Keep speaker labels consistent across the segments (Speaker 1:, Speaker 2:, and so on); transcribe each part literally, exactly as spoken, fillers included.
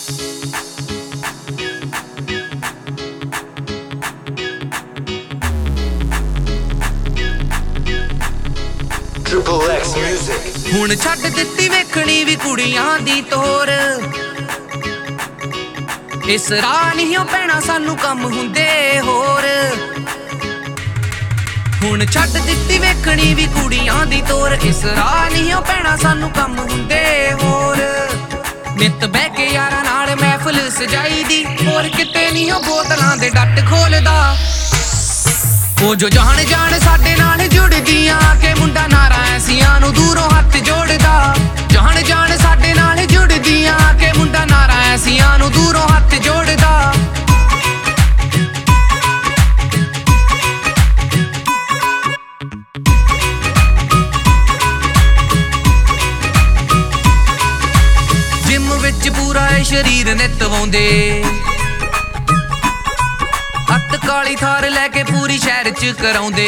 Speaker 1: Triple X Music।
Speaker 2: ਹੁਣ ਛੱਡ ਦਿੱਤੀ ਵੇਖਣੀ ਵੀ ਕੁੜੀਆਂ ਦੀ ਤੋਰ, ਇਸ ਰਾਹ ਨਹੀਂ ਓ ਪੈਣਾ ਸਾਨੂੰ ਕੰਮ ਹੁੰਦੇ ਹੋਰ। ਹੁਣ ਛੱਡ ਦਿੱਤੀ ਵੇਖਣੀ ਵੀ ਕੁੜੀਆਂ ਦੀ ਤੋਰ, ਇਸ ਰਾਹ ਨਹੀਂ ਓ ਪੈਣਾ ਸਾਨੂੰ ਕੰਮ ਹੁੰਦੇ ਹੋਰ। ਨਿੱਤ ਬਹਿ ਕੇ ਯਾਰਾਂ ਨਾਲ ਮਹਿਫਲ ਸਜਾਈ ਦੀ, ਹੋਰ ਕਿਤੇ ਨਹੀਂ ਓ ਬੋਤਲਾਂ ਦੇ ਡੱਟ ਖੋਲਦਾ। ਉਹ ਜੋ ਜਾਣ ਜਾਣ ਸਾਡੇ ਨਾਲ ਜੁੜਦੀਆਂ ਕਿ ਮੁੰਡਾ ਨਾਰਾ ਐਸੀਆਂ ਨੂੰ ਦੂਰੋਂ ਹੱਥ ਜੋੜਦਾ। ਜਾਣ ਜਾਣ ਸਾਡੇ ਨਾਲ ਜੁੜਦੀਆਂ ਕਿ ਮੁੰਡਾ ਨਾਰਾ ਐਸੀਆਂ ਨੂੰ ਦੂਰੋਂ ਹੱਥ ਜੋੜਦਾ। ਜਿਮ ਵਿੱਚ ਪੂਰਾ ਇਹ ਸਰੀਰ ਨਿਤਵਾਉਂਦੇ, ਹੱਥ ਕਾਲੀ ਥਾਰ ਲੈ ਕੇ ਪੂਰੀ ਸ਼ਹਿਰ ਚ ਕਰਾਉਂਦੇ।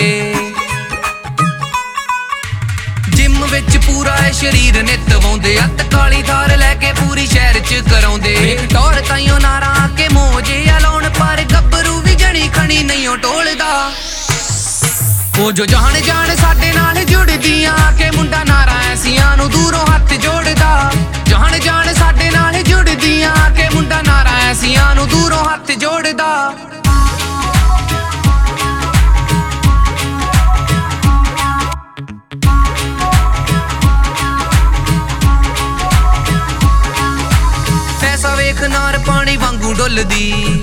Speaker 2: ਜਿਮ ਵਿੱਚ ਪੂਰਾ ਇਹ ਸਰੀਰ ਨਿਤਵਾਉਂਦੇ, ਹੱਥ ਕਾਲੀ ਥਾਰ ਲੈ ਕੇ ਪੂਰੀ ਸ਼ਹਿਰ ਚ ਕਰਾਉਂਦੇ। ਟੌਰ ਤਾਈਓ ਨਾਰਾ ਕੇ ਮੋਜੇ ਲਾਉਣ, ਪਰ ਗੱਭਰੂ ਵੀ ਜਣੀ ਖਣੀ ਨਹੀਂ ਓ ਟੋਲਦਾ। ਉਹ ਜੋ ਜਾਣ ਜਾਣ ਸਾਡੇ ਨਾਲ ਜੁੜਦੀਆਂ ਕਿ ਮੁੰਡਾ ਨਾਰਾ ਐਸੀਆਂ ਨੂੰ ਦੂਰੋਂ ਹੱਥ ਜੋੜਦਾ। ਜਾਣ ਜਾਣ ਸਾਡੇ ਨਾਲ ਜੁੜਦੀਆਂ ਕਿ ਮੁੰਡਾ ਨਾਰਾ ਐਸੀਆਂ ਨੂੰ ਦੂਰੋਂ ਹੱਥ ਜੋੜਦਾ। ਵੇਖ ਨਾਰ ਪਾਣੀ ਵਾਂਗੂ ਡੁੱਲਦੀ,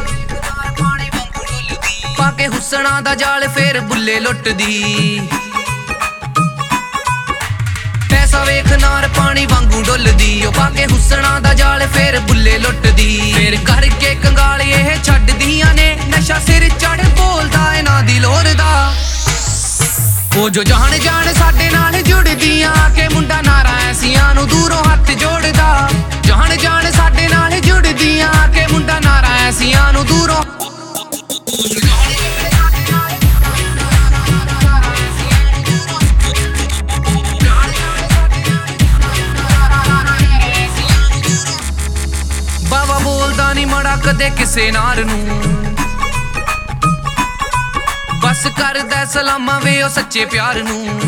Speaker 2: ਪਾ ਕੇ ਹੁਸਣਾ ਦਾ ਜਾਲ ਫੇਰ ਬੁੱਲੇ ਲੁੱਟਦੀ। ਪੈਸਾ ਵੇਖ ਨਾਰ ਪਾਣੀ ਵਾਂਗੂ ਡੁੱਲਦੀ, ਉਹ ਪਾ ਕੇ ਹੁਸਣਾ ਦਾ ਜਾਲ ਫੇਰ ਬੁੱਲੇ ਲੁੱਟਦੀ। ਫੇਰ ਕਰਕੇ ਕੰਗਾਲ ਇਹ ਛੱਡਦੀਆਂ ਨੇ, ਨਸ਼ਾ ਸਿਰ ਚੜ ਬੋਲਦਾ ਇਹਨਾਂ ਦੀ ਲੋਰ ਦਾ। ਉਹ ਜੋ ਜਾਣ ਜਾਣ ਸਾਡੇ ਨਾਲ ਜੁੜਦੀਆਂ ਕਿ ਮੁੰਡਾ ਨਾਰਾ ਐਸੀਆਂ ਨੂੰ ਦੂਰੋਂ ਹੱਥ ਜੋੜਦਾ। ਜਾਣ ਜਾਣ ਸਾਡੇ ਨਾਲ ਜੁੜਦੀਆਂ ਕਿ ਮੁੰਡਾ ਨਾਰਾ ਐਸੀਆਂ ਨੂੰ ਦੂਰੋਂ। ਬਾਵਾ ਬੋਲਦਾ ਨੀ ਮਾੜਾ ਕਦੇ ਕਿਸੇ ਨਾਰ ਨੂੰ, ਬਸ ਕਰਦਾ ਸਲਾਮਾਂ ਵੇ ਉਹ ਸੱਚੇ ਪਿਆਰ ਨੂੰ।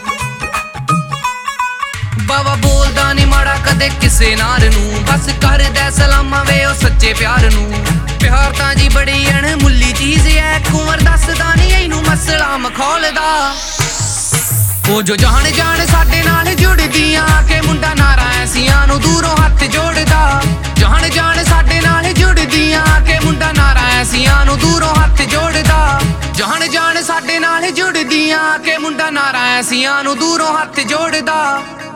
Speaker 2: ਬਾਵਾ ਬੋਲਦਾ ਨੀ ਮਾੜਾ ਕਦੇ ਕਿਸੇ ਨਾਰ ਨੂੰ, ਬਸ ਕਰਦਾ ਸਲਾਮਾਂ ਵੇ ਉਹ ਸੱਚੇ ਪਿਆਰ ਨੂੰ। ਪਿਆਰ ਤਾਂ ਜੀ ਬੜੀ ਅਣਮੁੱਲੀ ਚੀਜ਼ ਐ, ਕੁੰਵਰ ਦੱਸਦਾ ਨੀ ਇਹਨੂੰ ਮਸਲਾ ਮਖੌਲਦਾ। ਉਹ ਜੋ ਜਾਣ ਜਾਣ ਸਾਡੇ ਨਾਲ ਜੁੜਦੀਆਂ ਕਿ ਮੁੰਡਾ ਨਾਰਾ ਐਸੀਆਂ ਨੂੰ ਦੂਰੋਂ ਹੱਥ ਜੋੜਦਾ। ਜਾਣ ਜਾਣ ਸਾਡੇ ਨਾਲ ਜੁੜਦੀਆਂ ਕਿ ਮੁੰਡਾ ਨਾਰਾ ਐਸੀਆਂ ਨੂੰ ਦੂਰੋਂ ਹੱਥ ਜੋੜਦਾ। ਜਾਣ ਜਾਣ ਸਾਡੇ ਨਾਲ ਜੁੜਦੀਆਂ ਕਿ ਮੁੰਡਾ ਨਾਰਾ ਐਸੀਆਂ ਨੂੰ ਦੂਰੋਂ ਹੱਥ ਜੋੜਦਾ।